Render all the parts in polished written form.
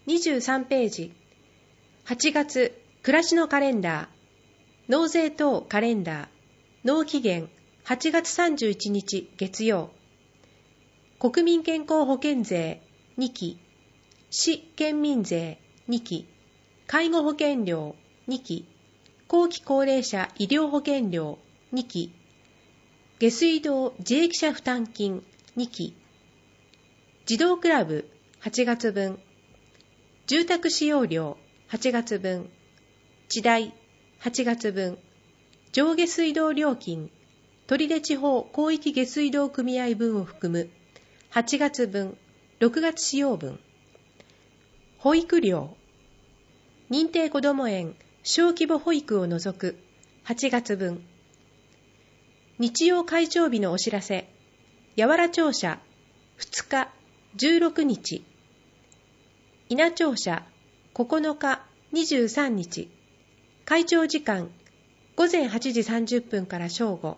23ページ。8月、暮らしのカレンダー。納税等カレンダー。納期限、8月31日月曜。国民健康保険税、2期。市県民税、2期。介護保険料、2期。後期高齢者医療保険料、2期。下水道自益者負担金、2期。児童クラブ、8月分。住宅使用料、8月分。地代、8月分。上下水道料金、取手地方広域下水道組合分を含む、8月分、6月使用分。保育料、認定こども園、小規模保育を除く、8月分。日曜開庁日のお知らせ、八原庁舎、2日、16日。稲庁舎、9日、23日。開庁時間、午前8時30分から正午。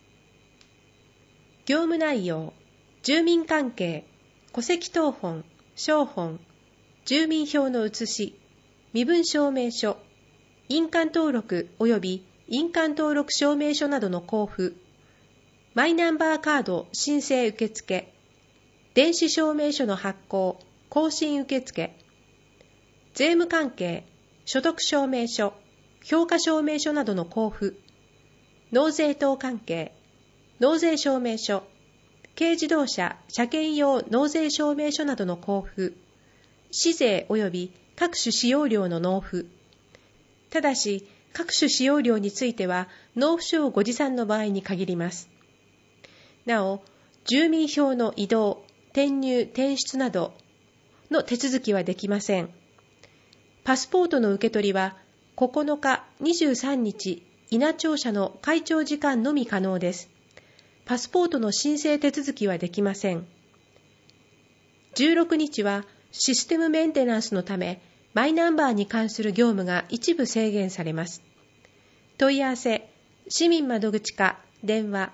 業務内容、住民関係、戸籍謄本、照本、住民票の写し、身分証明書、印鑑登録及び印鑑登録証明書などの交付、マイナンバーカード申請受付、電子証明書の発行、更新受付、税務関係、所得証明書、評価証明書などの交付、納税等関係、納税証明書、軽自動車車検用納税証明書などの交付、市税及び各種使用料の納付。ただし、各種使用料については、納付書をご持参の場合に限ります。なお、住民票の移動、転入・転出などの手続きはできません。パスポートの受け取りは、9日、23日、稲庁舎の開庁時間のみ可能です。パスポートの申請手続きはできません。16日はシステムメンテナンスのため、マイナンバーに関する業務が一部制限されます。問い合わせ、市民窓口か電話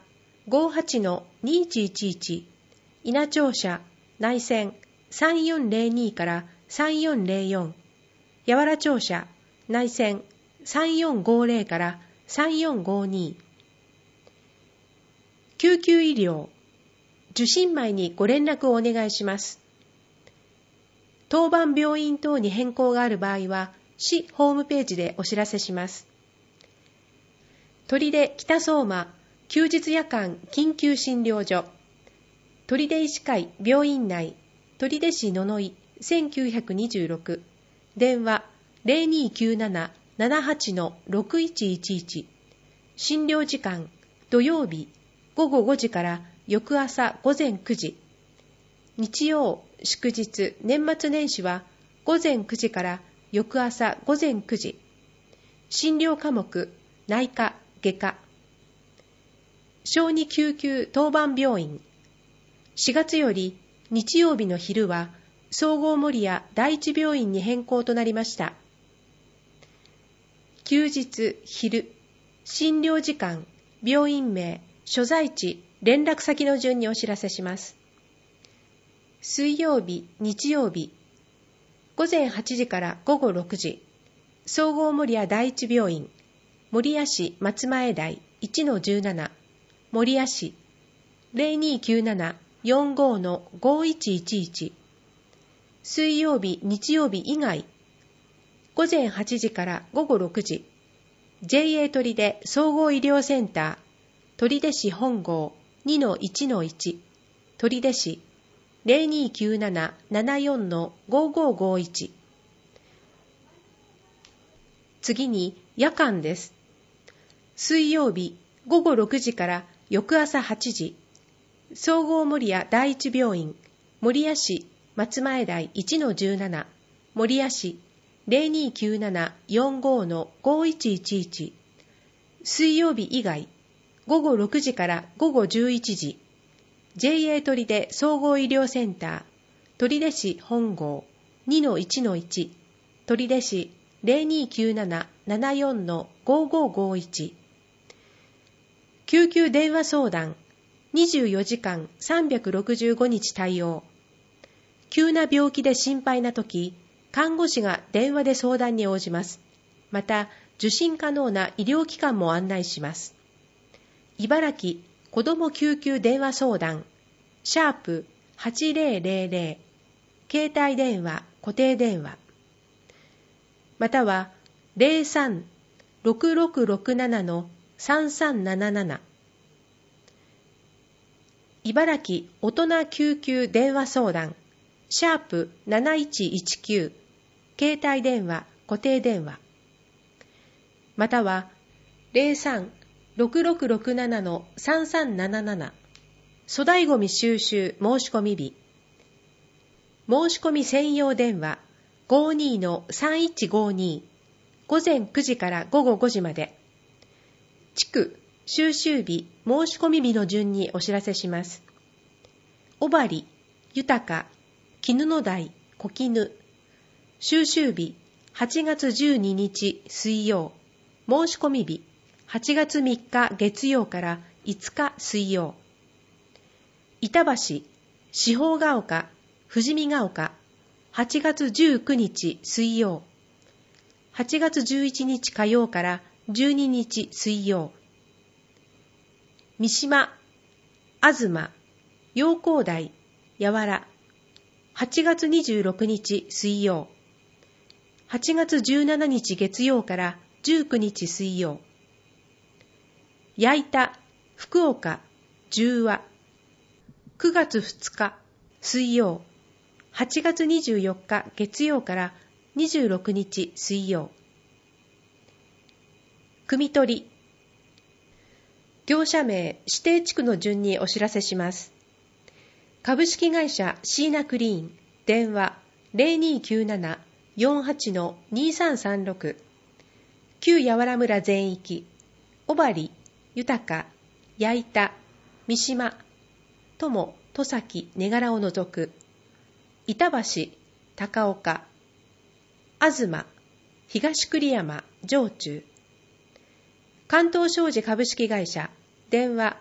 58-2111 稲庁舎内線3402から3404八原庁舎内線3450から3452。救急医療、受診前にご連絡をお願いします。当番病院等に変更がある場合は、市ホームページでお知らせします。取手北相馬休日夜間緊急診療所、取手医師会病院内、取手市野々井1926、電話 0297-78-6111、診療時間土曜日午後5時から翌朝午前9時、日曜、祝日、年末年始は午前9時から翌朝午前9時。診療科目、内科、外科。小児救急当番病院。4月より日曜日の昼は総合守谷第一病院に変更となりました。休日、昼、診療時間、病院名、所在地、連絡先の順にお知らせします。水曜日、日曜日、午前8時から午後6時、総合守谷第一病院、守谷市松前台 1-17、守谷市 0297-45-5111、水曜日、日曜日以外、午前8時から午後6時、JA 取手総合医療センター、取手市本郷 2-1-1、取手市 0297-74-5551。次に夜間です。水曜日午後6時から翌朝8時、総合守谷第一病院、守谷市松前台 1-17、守谷市 0297-45-5111。水曜日以外、午後6時から午後11時、JA 取手総合医療センター、取手市本郷 2-1-1、取手市 0297-74-5551。救急電話相談、24時間365日対応。急な病気で心配なとき、 看護師が電話で相談に応じます。また、受診可能な医療機関も案内します。茨城子ども救急電話相談#8000携帯電話固定電話または 03-6667-3377 茨城大人救急電話相談#7119携帯電話固定電話または 03-6667-3377 粗大ごみ収集申し込み日申し込み専用電話 52-3152 午前9時から午後5時まで地区収集日申し込み日の順にお知らせします。小針、豊、絹の台、小絹収集日8月12日水曜申し込み日8月3日月曜から5日水曜板橋、四方ヶ丘、富士見ヶ丘8月19日水曜8月11日火曜から12日水曜三島、東、陽光台、八原8月26日水曜8月17日月曜から19日水曜矢板、福岡、十和9月2日水曜8月24日月曜から26日水曜汲み取り業者名指定地区の順にお知らせします。株式会社シーナクリーン電話 0297-48-2336 旧八原村全域小針、豊、矢板、三島、友、戸崎、根柄を除く板橋、高岡、東、東栗山、上中関東商事株式会社電話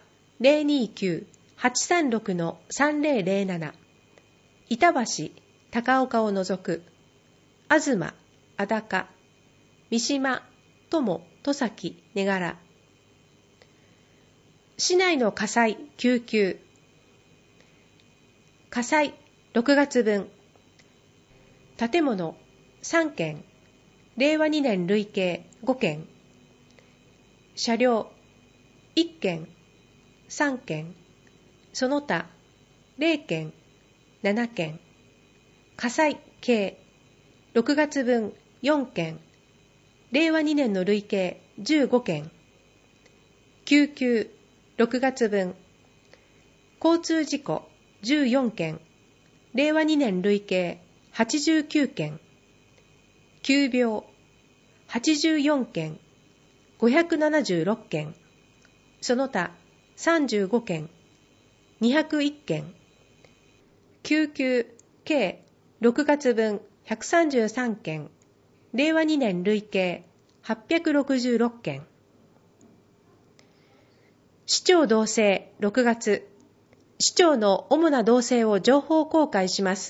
029-836-3007 板橋、高岡を除く東、安高、三島、友、戸崎、根柄市内の火災、救急火災6月分建物3件令和2年累計5件車両1件3件その他0件7件火災計6月分4件令和2年の累計15件救急6月分交通事故14件令和2年累計89件急病84件576件その他35件201件救急計6月分133件令和2年累計866件市長動静6月市長の主な動静を情報公開します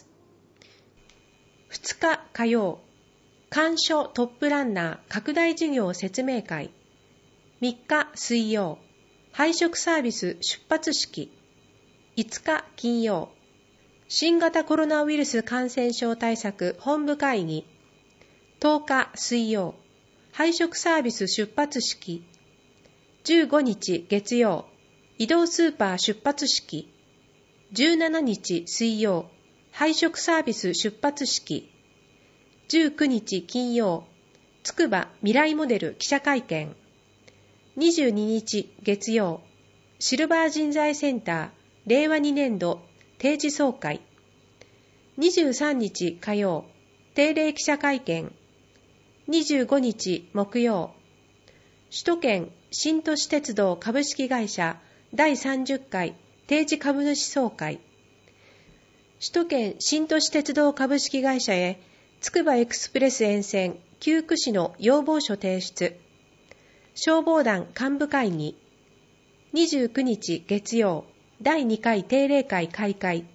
。2日火曜官所トップランナー拡大事業説明会3日水曜配食サービス出発式5日金曜新型コロナウイルス感染症対策本部会議10日水曜配食サービス出発式15日月曜移動スーパー出発式17日水曜配食サービス出発式19日金曜つくば未来モデル記者会見22日月曜シルバー人材センター令和2年度定時総会23日火曜定例記者会見25日木曜首都圏新都市鉄道株式会社第30回定時株主総会首都圏新都市鉄道株式会社へつくばエクスプレス沿線9区市の要望書提出消防団幹部会議29日月曜第2回定例会開会